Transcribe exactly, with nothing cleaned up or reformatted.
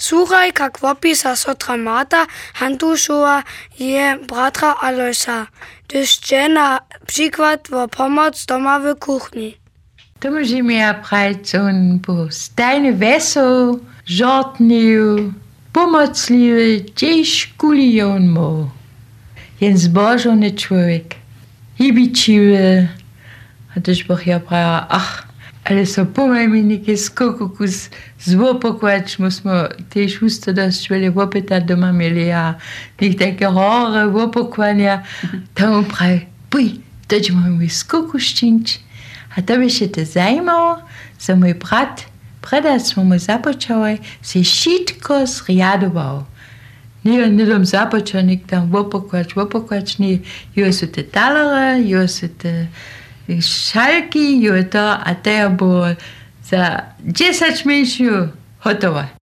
Słuchaj, jak opisa sotra Marta, Hantušova je bratra Alojsa, gdyż chce na przykład o pomoc doma w kuchni. To możemy ja prać on po stajne weso, żartniu, pomocliwy, gdzieś kuli on mo. Jen zbożony człowiek, hibičiwy, a też bych ja prała, ach, ale so pomajmy niekie skoku z złopokłać, musimy też usto dość wiele łopyta doma mieli, a niech takie hore łopokłania, tam praj, puj, to ci mamy skoku szczyńć. A to by się to zajmało, że mój brat, preda smo mu započali, se wszystko zriadował. Nie, nie dom započal, niech tam łopokłać, łopokłać, nie, jo są te talere, jo są te szalki, jo to, a to było za dziesięć minut gotowe.